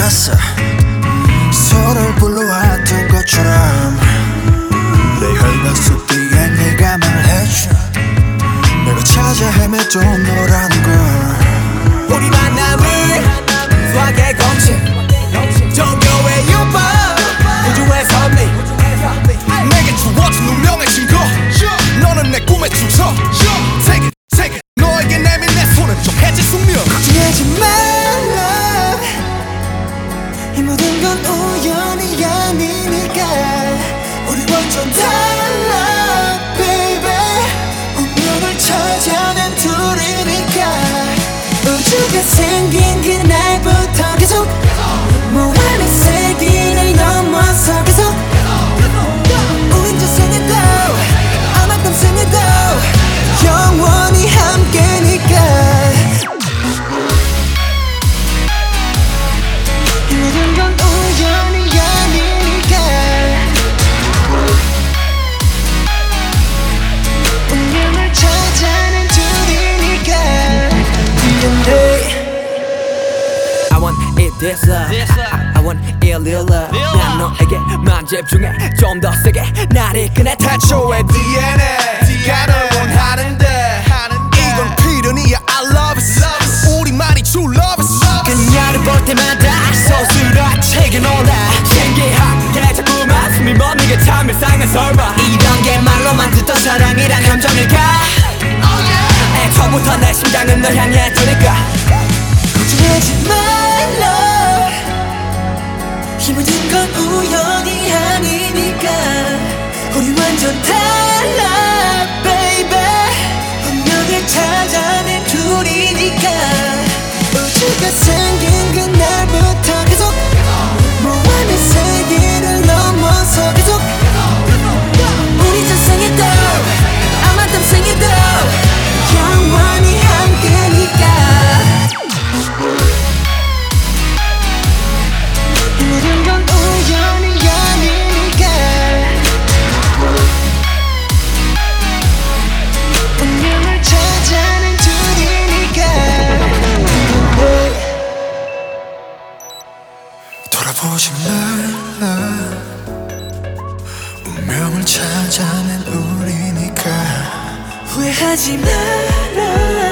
않았어. 서로를 불러왔던 것처럼 내 혈관 속 뒤에 네가 말해줘. 내가 찾아 헤맸던 너라는 걸. 우리 만남을 수학의 공식 종교의 유법 우주의 섭리 내게 주어진 운명의 증거. 너는 내 꿈의 주석. Take it 너에게 내민 내 손은 좀 해질 숙명. 걱정하지 말라. 이 모든 건 우연이 아니니까. 우리 완전 달라 baby. 운명을 찾아낸 둘이니까. 우주가 생긴 그날부터 계속 무한의 세기를 넘어서 계속 우린 저승에도 아마도 생에도 영원히 함께니까. 이 모든 건 우연이 아니니까. 운명을 찾아낸 둘이니까. D&D I want it this love I want it real love 난 너에게만 집중해 좀 더 세게 나를 이끄네 태초의 DNA가 널 원하는데 이건 필연이야. I love it. 우리만이 true love it. 그녀를 볼 때마다 서술아 책에 놀라 신기하게 자꾸만 숨이 멎는 참 이상한 설마 이런 게 말로만 듣던 사랑이란 감정일까. 애초부터 내 심장은 널 향해 두니까. 걱정하지 말라. 이 모든 건 우연이 아니니까. 우리 완전 달라 baby. 운명을 찾아낸 둘이니까. 우주가 생긴 그날부터 계속 무한의 세기를 넘어서 계속 우리 저승에도 아마도 생에도 영원히 함께니까. 모든 건 우연이 아니니까. 운명을 찾아낸 둘이니까. 돌아보지 말라. 운명을 찾아낸 우리니까. 후회하지 마라.